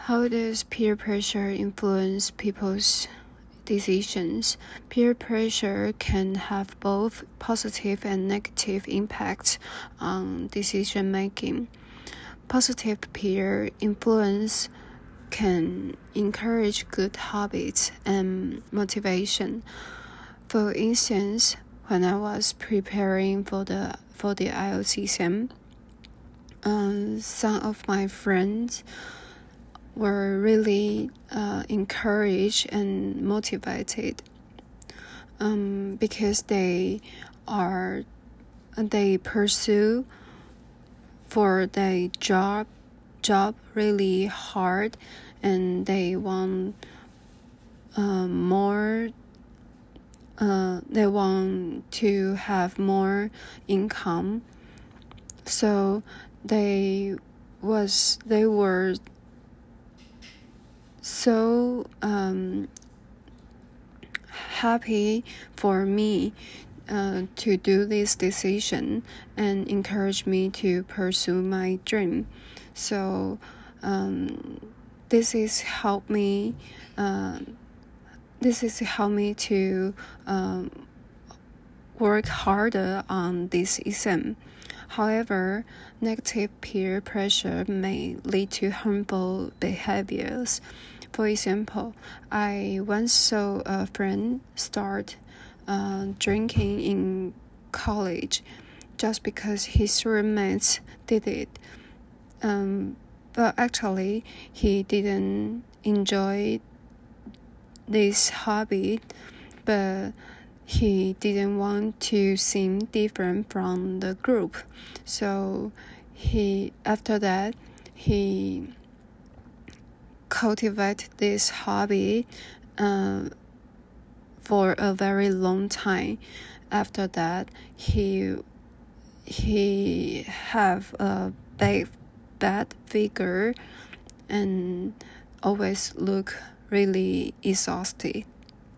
How does peer pressure influence people's decisions? Peer pressure can have both positive and negative impacts on decision making. Positive peer influence can encourage good habits and motivation. For instance, when I was preparing for the IELTS exam, some of my friends were really encouraged and motivated because they pursue for their job really hard, and they want more. They want to have more income, so they were so happy for me to do this decision and encourage me to pursue my dream. So this is help me to work harder on this exam. However, negative peer pressure may lead to harmful behaviors. For example, I once saw a friend start drinking in college just because his roommates did it. But actually, he didn't enjoy this hobby, but he didn't want to seem different from the group. So after that, he cultivated this hobby for a very long time. After that, he have a bad figure and always look really exhausted.